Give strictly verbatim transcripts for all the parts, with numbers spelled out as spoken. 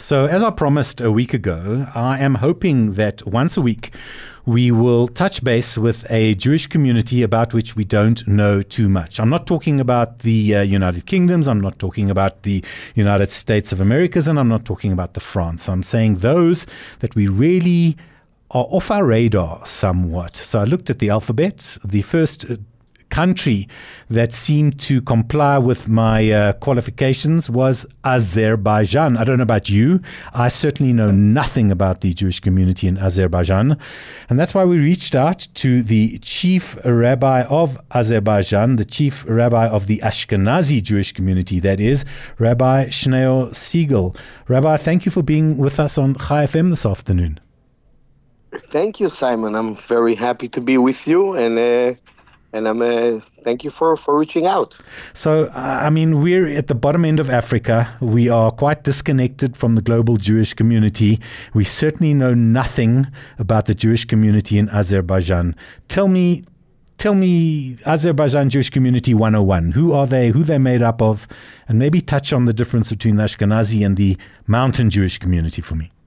So as I promised a week ago, I am hoping that once a week we will touch base with a Jewish community about which we don't know too much. I'm not talking about the uh, United Kingdoms, I'm not talking about the United States of Americas, and I'm not talking about the France. I'm saying those that we really are off our radar somewhat. So I looked at the alphabet. The first uh, country that seemed to comply with my uh, qualifications was Azerbaijan. I don't know about you. I certainly know nothing about the Jewish community in Azerbaijan. And that's why we reached out to the chief rabbi of Azerbaijan, the chief rabbi of the Ashkenazi Jewish community, that is, Rabbi Shneur Siegel. Rabbi, thank you for being with us on Chai F M this afternoon. Thank you, Simon. I'm very happy to be with you, and uh, And I'm uh, thank you for, for reaching out. So, uh, I mean, we're at the bottom end of Africa. We are quite disconnected from the global Jewish community. We certainly know nothing about the Jewish community in Azerbaijan. Tell me, tell me, Azerbaijan Jewish Community one oh one. Who are they? Who they're made up of? And maybe touch on the difference between the Ashkenazi and the Mountain Jewish community for me.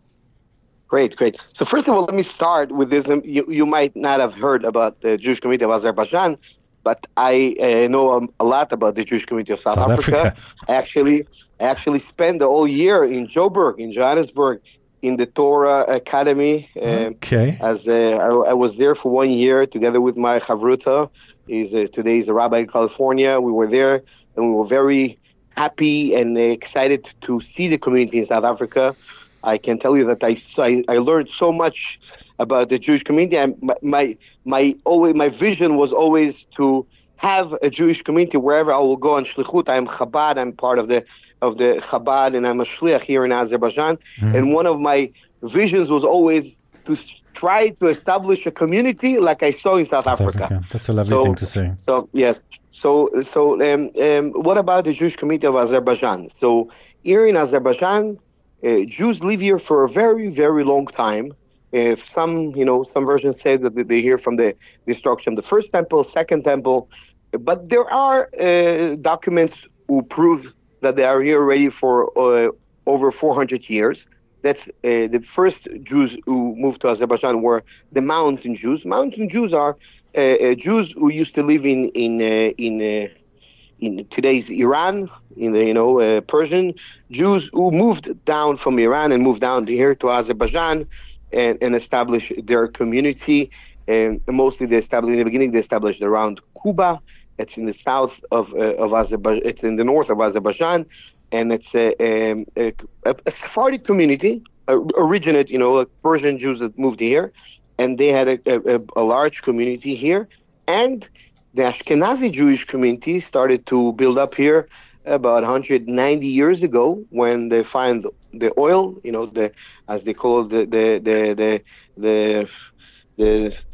Great, great. So first of all, let me start with this. You, you might not have heard about the Jewish community of Azerbaijan, but I uh, know a, a lot about the Jewish community of South, South Africa. Africa. I actually, I actually spent the whole year in Joburg, in Johannesburg, in the Torah Academy. Um, okay. As uh, I, I was there for one year together with my Chavruta. He's uh, today he's a rabbi in California. We were there, and we were very happy and excited to see the community in South Africa. I can tell you that I, I, I learned so much about the Jewish community. And my my my, always, my vision was always to have a Jewish community wherever I will go on shlichut. I'm Chabad. I'm part of the of the Chabad, and I'm a shliach here in Azerbaijan. Mm. And one of my visions was always to try to establish a community like I saw in South, South Africa. Africa. That's a lovely so, thing to say. So yes. So so um, um, what about the Jewish community of Azerbaijan? So here in Azerbaijan, Uh, Jews live here for a very, very long time. If some, you know, some versions say that they hear from the destruction of the first temple, second temple, but there are uh, documents who prove that they are here already for uh, over four hundred years. That's uh, the first Jews who moved to Azerbaijan were the Mountain Jews. Mountain Jews are uh, uh, Jews who used to live in in uh, in. Uh, in today's Iran, in the, you know, uh, Persian Jews who moved down from Iran and moved down to here to Azerbaijan and, and established their community. And mostly they established, in the beginning, they established around Kuba. It's in the south of uh, of Azerbaijan. It's in the north of Azerbaijan. And it's a, a, a, a Sephardic community, uh, originate, you know, like Persian Jews that moved here. And they had a, a, a large community here. And the Ashkenazi Jewish community started to build up here about one hundred ninety years ago when they find the oil, you know, the as they call it, the the the the the the,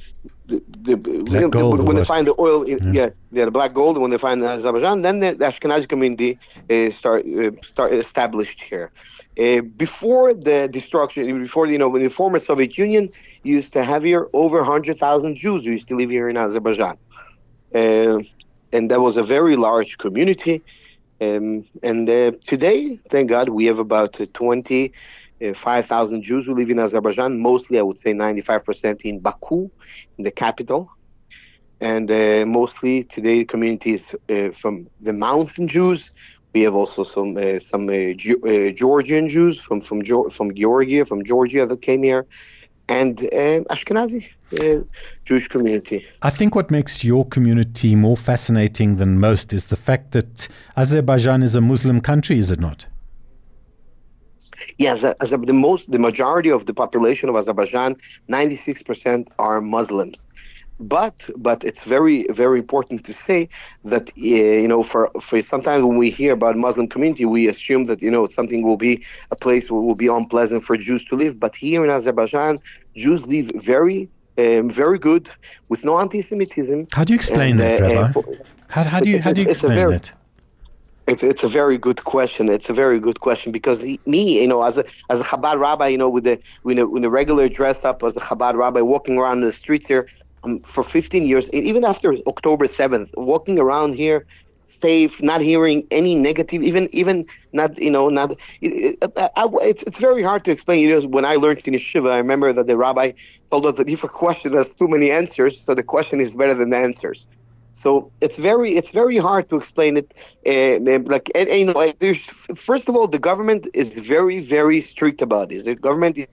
the, the gold, when they find the oil, in, yeah. yeah, yeah, the black gold. When they find Azerbaijan, then the, the Ashkenazi community uh, start uh, start established here. Uh, before the destruction, before you know, when the former Soviet Union used to have here over one hundred thousand Jews who used to live here in Azerbaijan. Uh, and that was a very large community. Um, and uh, today, thank God, we have about uh, twenty-five thousand Jews who live in Azerbaijan, mostly, I would say, ninety-five percent in Baku, in the capital. And uh, mostly today, communities uh, from the Mountain Jews. We have also some uh, some uh, Ge- uh, Georgian Jews from from, Ge- from Georgia, from Georgia that came here. And uh, Ashkenazi uh, Jewish community. I think what makes your community more fascinating than most is the fact that Azerbaijan is a Muslim country, is it not? Yes, as the most, the majority of the population of Azerbaijan, ninety-six percent are Muslims. But but it's very, very important to say that, uh, you know, for, for sometimes when we hear about Muslim community, we assume that, you know, something will be a place where will be unpleasant for Jews to live. But here in Azerbaijan, Jews live very, um, very good with no anti-Semitism. How do you explain and, that, uh, Rabbi? Uh, for, how, how do you, how do you explain very, that? It's it's a very good question. It's a very good question because he, me, you know, as a as a Chabad rabbi, you know, with the with the, with the regular dress up as a Chabad rabbi, walking around the streets here, Um, for fifteen years, and even after October seventh, walking around here safe, not hearing any negative, even even not you know not. It, it, I, it's it's very hard to explain. You know, when I learned in yeshiva, I remember that the rabbi told us that if a question has too many answers, so the question is better than the answers. So it's very it's very hard to explain it. Uh, like and, and, you know, there's, first of all, the government is very very strict about this. The government is,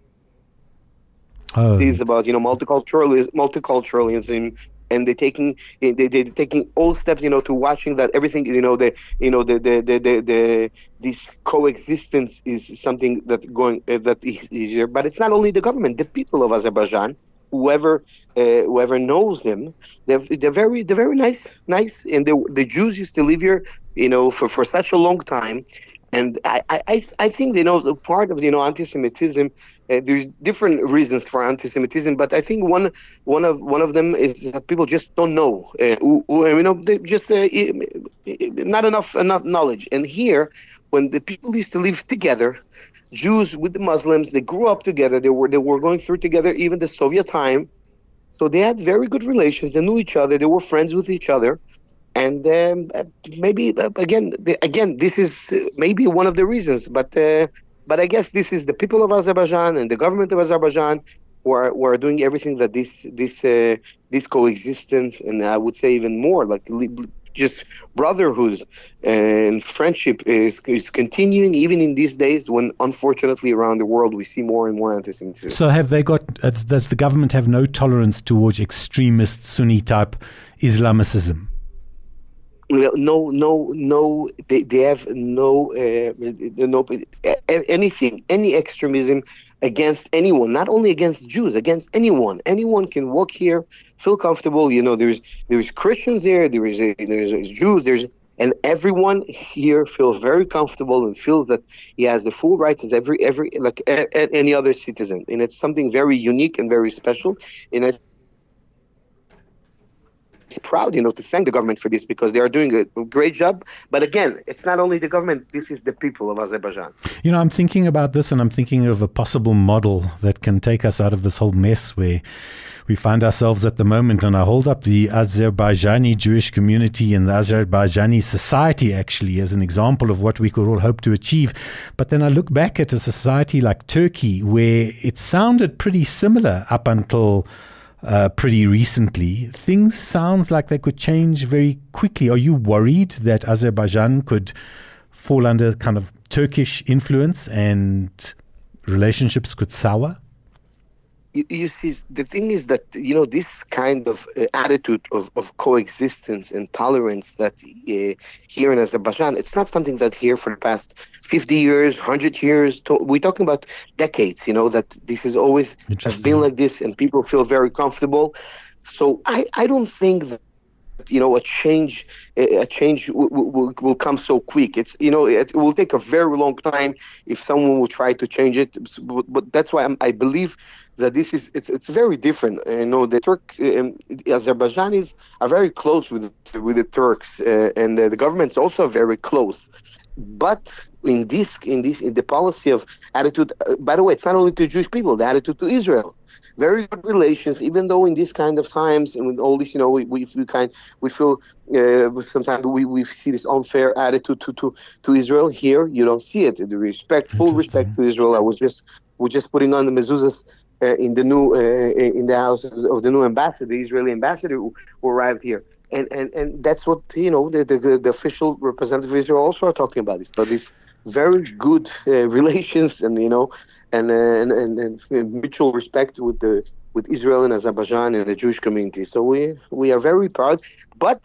oh. is about you know multiculturalism, multiculturalism. And they're taking they they're taking all steps, you know, to watching that everything, you know, the you know the the the, the, the this coexistence is something that going uh, that is easier. But it's not only the government, the people of Azerbaijan, whoever uh, whoever knows them, they're they're very they're very nice nice, and the the Jews used to live here, you know, for, for such a long time, and I I I think they know the part of you know anti-Semitism. Uh, there's different reasons for anti-Semitism, but I think one one of one of them is that people just don't know. Uh, who, who, you know, they just uh, not enough enough knowledge. And here, when the people used to live together, Jews with the Muslims, they grew up together. They were they were going through together, even the Soviet time. So they had very good relations. They knew each other. They were friends with each other. And um, maybe uh, again, the, again, this is maybe one of the reasons, but. Uh, But I guess this is the people of Azerbaijan and the government of Azerbaijan who are, who are doing everything that this this uh, this coexistence, and I would say even more, like just brotherhood and friendship is is continuing even in these days when, unfortunately, around the world we see more and more anti-Semitism. So have they got? Uh, does the government have no tolerance towards extremist Sunni type Islamicism? No, no, no. They they have no uh, no anything, any extremism against anyone. Not only against Jews, against anyone. Anyone can walk here, feel comfortable. You know, there's there's Christians there, there is a, there's, there's Jews, there's and everyone here feels very comfortable and feels that he has the full rights as every every like a, a, any other citizen. And it's something very unique and very special. And I. Proud, you know, to thank the government for this because they are doing a great job. But again, it's not only the government, this is the people of Azerbaijan. You know, I'm thinking about this and I'm thinking of a possible model that can take us out of this whole mess where we find ourselves at the moment. And I hold up the Azerbaijani Jewish community and the Azerbaijani society actually as an example of what we could all hope to achieve. But then I look back at a society like Turkey where it sounded pretty similar up until Uh, pretty recently. Things sounds like they could change very quickly. Are you worried that Azerbaijan could fall under kind of Turkish influence and relationships could sour? You, you see, the thing is that, you know, this kind of uh, attitude of, of coexistence and tolerance that uh, here in Azerbaijan, it's not something that here for the past fifty years, one hundred years, to, we're talking about decades, you know, that this is always has been like this and people feel very comfortable. So I, I don't think that, you know, a change a change will, will, will come so quick. It's, you know, it will take a very long time if someone will try to change it. But, but that's why I'm, I believe that this is it's it's very different. You know, the Turk um, Azerbaijanis are very close with with the Turks, uh, and uh, the government's also very close. But in this in this in the policy of attitude, uh, by the way, it's not only to Jewish people. The attitude to Israel, very good relations. Even though in this kind of times and with all this, you know, we we, we kind we feel uh, sometimes we, we see this unfair attitude to, to to Israel. Here, you don't see it. The respect, full respect to Israel. I was just we're just putting on the mezuzahs. Uh, in the new, uh, in the house of the new ambassador, the Israeli ambassador who, who arrived here, and, and and that's what you know the the, the official representative of Israel also are talking about this, but these very good uh, relations and you know and, uh, and and and mutual respect with the with Israel and Azerbaijan and the Jewish community. So we we are very proud, but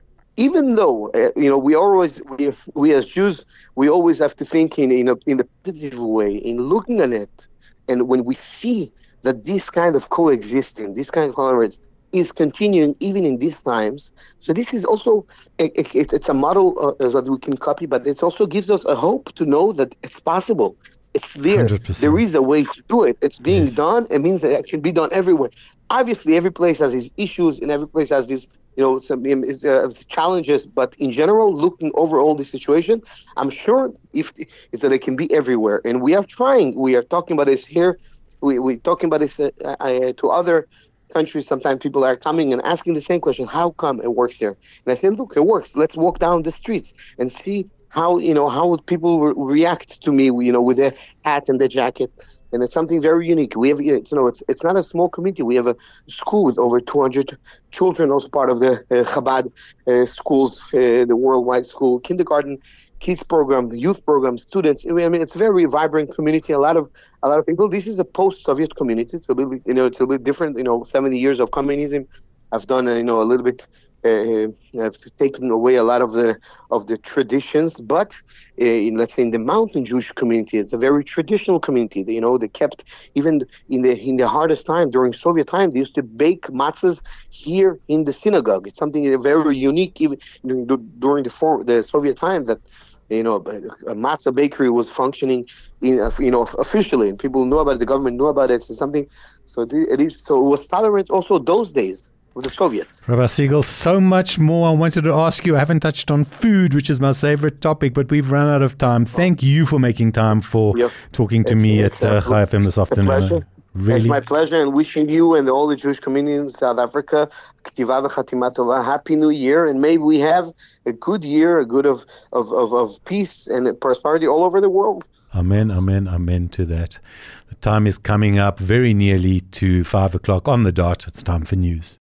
even though uh, you know we always we, we as Jews we always have to think in in a in a positive way in looking at it, and when we see that this kind of coexisting, this kind of tolerance is continuing even in these times. So this is also, a, a, it's a model uh, that we can copy, but it also gives us a hope to know that it's possible. It's there. one hundred percent. There is a way to do it. It's being yes. done. It means that it can be done everywhere. Obviously, every place has its issues and every place has these, you know, some uh, challenges. But in general, looking over all the situation, I'm sure if, if that it can be everywhere. And we are trying. We are talking about this here. We, we're talking about this uh, uh, to other countries, sometimes people are coming and asking the same question: how come it works here? And I say, look, it works. Let's walk down the streets and see how, you know, how would people re- react to me, you know, with the hat and the jacket. And it's something very unique. We have, you know, it's it's not a small community. We have a school with over two hundred children, also part of the uh, Chabad uh, schools, uh, the worldwide school, kindergarten, kids program, youth program, students. I mean, it's a very vibrant community. A lot of a lot of people. This is a post-Soviet community. It's a little, you know, it's a little different. You know, seventy years of communism. I've done, uh, you know, a little bit. Uh, have taken away a lot of the of the traditions, but uh, in, let's say in the mountain Jewish community, it's a very traditional community. They, you know, they kept, even in the in the hardest time during Soviet time, they used to bake matzahs here in the synagogue. It's something very unique, even during the for, the Soviet time, that, you know, a matzah bakery was functioning in, you know, officially, and people knew about it. The government knew about it. It's something. So it is. So it was tolerant also those days with the Soviets. Rabbi Segal, so much more I wanted to ask you. I haven't touched on food, which is my favorite topic, but we've run out of time. Thank you for making time for yep. talking to it's, me it's at uh, Chai F M this afternoon. Really? It's my pleasure, and wishing you and all the Jewish community in South Africa K'tiva v'chatima tova, Happy New Year, and maybe we have a good year, a good of, of, of, of peace and prosperity all over the world. Amen, amen, amen to that. The time is coming up very nearly to five o'clock on the dot. It's time for news.